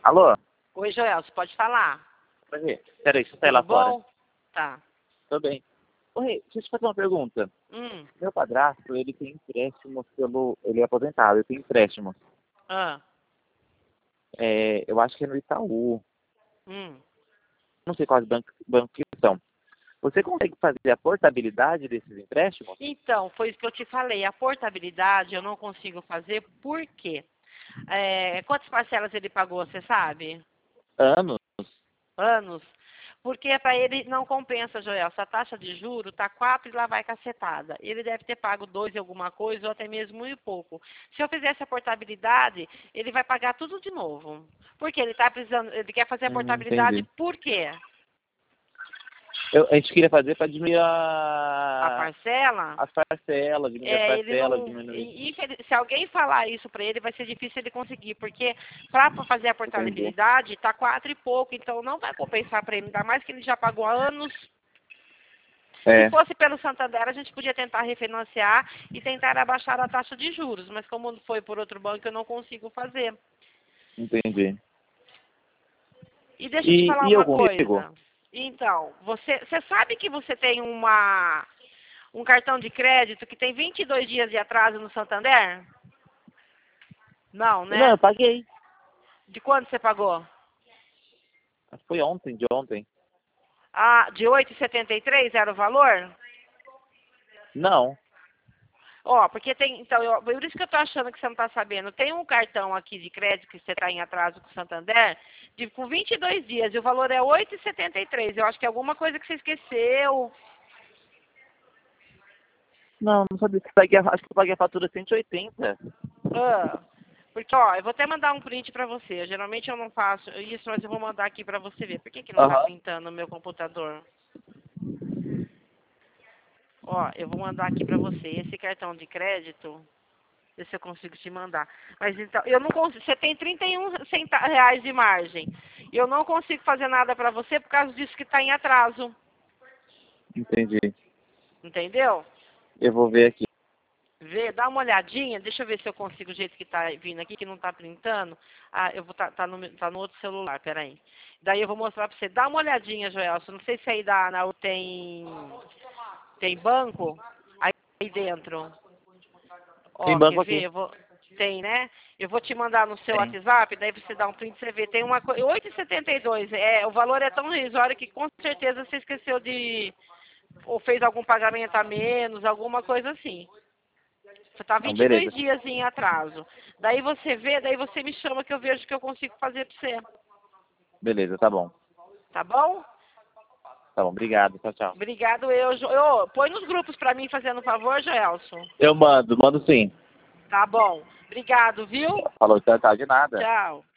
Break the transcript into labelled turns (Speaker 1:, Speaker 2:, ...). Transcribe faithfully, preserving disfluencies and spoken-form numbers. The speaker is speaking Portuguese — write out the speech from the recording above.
Speaker 1: Alô?
Speaker 2: Oi, Joel, você pode falar?
Speaker 1: Oi, peraí, deixa eu sair
Speaker 2: Tudo
Speaker 1: lá fora.
Speaker 2: bom? Tá.
Speaker 1: Tô bem. Oi, deixa eu te fazer uma pergunta.
Speaker 2: Hum.
Speaker 1: Meu padrasto, ele tem empréstimo pelo... Ele é aposentado, ele tem empréstimo.
Speaker 2: Ah.
Speaker 1: É, eu acho que é no Itaú.
Speaker 2: Hum.
Speaker 1: Não sei quais bancos banco que são. Você consegue fazer a portabilidade desses empréstimos?
Speaker 2: Então, foi isso que eu te falei. A portabilidade eu não consigo fazer, por quê? É, quantas parcelas ele pagou, você sabe?
Speaker 1: Anos?
Speaker 2: Anos? Porque para ele não compensa, Joel. Se a taxa de juro está quatro e lá vai cacetada. Ele deve ter pago dois e alguma coisa, ou até mesmo um e pouco. Se eu fizesse a portabilidade, ele vai pagar tudo de novo. Porque ele tá precisando, ele quer fazer a
Speaker 1: Hum,
Speaker 2: portabilidade
Speaker 1: entendi.
Speaker 2: por quê?
Speaker 1: Eu, a gente queria fazer para diminuir
Speaker 2: A
Speaker 1: a...
Speaker 2: parcela?
Speaker 1: as parcelas, diminuir as
Speaker 2: É, ele
Speaker 1: parcelas,
Speaker 2: não.
Speaker 1: diminuir...
Speaker 2: infeliz- Se alguém falar isso para ele, vai ser difícil ele conseguir, porque para fazer a
Speaker 1: Entendi.
Speaker 2: portabilidade tá quatro e pouco, então não vai compensar para ele, ainda mais que ele já pagou há anos. Se
Speaker 1: É,
Speaker 2: fosse pelo Santander, a gente podia tentar refinanciar e tentar abaixar a taxa de juros, mas como foi por outro banco, eu não consigo fazer.
Speaker 1: entendi.
Speaker 2: E deixa eu te
Speaker 1: E,
Speaker 2: falar
Speaker 1: e eu
Speaker 2: uma
Speaker 1: consigo?
Speaker 2: coisa. Então, você, você sabe que você tem uma, um cartão de crédito que tem vinte e dois dias de atraso no Santander? Não,
Speaker 1: Não,
Speaker 2: né?
Speaker 1: eu paguei.
Speaker 2: De quando você pagou?
Speaker 1: Acho que foi ontem, de ontem.
Speaker 2: Ah, de oito reais e setenta e três era o valor?
Speaker 1: Não.
Speaker 2: Ó, porque tem, então, eu, por isso que eu tô achando que você não tá sabendo. Tem um cartão aqui de crédito que você tá em atraso com o Santander, de, com vinte e dois dias, e o valor é oito reais e setenta e três. Eu acho que é alguma coisa que você esqueceu.
Speaker 1: Não, não sabia que eu paguei, a- acho que eu paguei a fatura cento e oitenta.
Speaker 2: Ah, porque, ó, eu vou até mandar um print pra você. Geralmente eu não faço isso, mas eu vou mandar aqui pra você ver. Por que que não tá
Speaker 1: Aham.
Speaker 2: printando no meu computador? Ó, eu vou mandar aqui pra você. Esse cartão de crédito, ver se eu consigo te mandar. Mas então, eu não consigo. Você tem trinta e um centa- reais de margem. Eu não consigo fazer nada pra você por causa disso que tá em atraso.
Speaker 1: Entendi.
Speaker 2: Entendeu?
Speaker 1: Eu vou ver aqui.
Speaker 2: Vê, dá uma olhadinha. Deixa eu ver se eu consigo o jeito que tá vindo aqui, que não tá printando. Ah, eu vou tá, tá, no, meu- tá no outro celular, peraí. Daí eu vou mostrar pra você. Dá uma olhadinha, Joelson. Não sei se aí da, na, tem, tem banco aí dentro.
Speaker 1: Tem
Speaker 2: Ó, quer
Speaker 1: banco
Speaker 2: ver?
Speaker 1: aqui.
Speaker 2: Eu vou... Tem, né? Eu vou te mandar no seu
Speaker 1: Tem.
Speaker 2: WhatsApp, daí você dá um print, você vê. Tem uma coisa. oito reais e setenta e dois. É, o valor é tão irrisório que com certeza você esqueceu de. Ou fez algum pagamento a menos, alguma coisa assim. Você tá
Speaker 1: Não,
Speaker 2: vinte e dois
Speaker 1: beleza.
Speaker 2: dias em atraso. Daí você vê, daí você me chama que eu vejo o que eu consigo fazer pra você.
Speaker 1: Beleza, tá bom.
Speaker 2: Tá bom?
Speaker 1: Tá bom, obrigado. Tchau, tchau.
Speaker 2: Obrigado, eu. Jo- eu põe nos grupos pra mim fazendo um favor, Joelson.
Speaker 1: Eu mando, mando sim.
Speaker 2: Tá bom. Obrigado, viu?
Speaker 1: Falou, tchau, tchau, de nada.
Speaker 2: Tchau.